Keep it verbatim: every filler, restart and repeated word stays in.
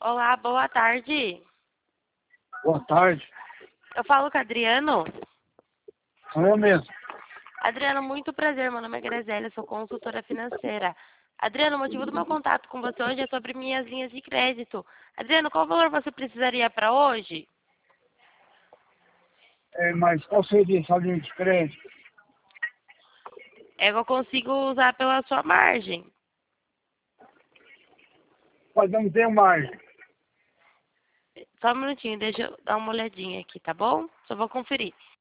Olá, boa tarde. Boa tarde. Eu falo com o Adriano. Sou eu mesmo. Adriano, muito prazer. Meu nome é Graziela, sou consultora financeira. Adriano, o motivo do meu contato com você hoje é sobre minhas linhas de crédito. Adriano, qual valor você precisaria para hoje? É, mas qual seria essa linha de crédito? É que eu consigo usar pela sua margem. Mas não tenho margem. Só um minutinho, deixa eu dar uma olhadinha aqui, tá bom? Só vou conferir.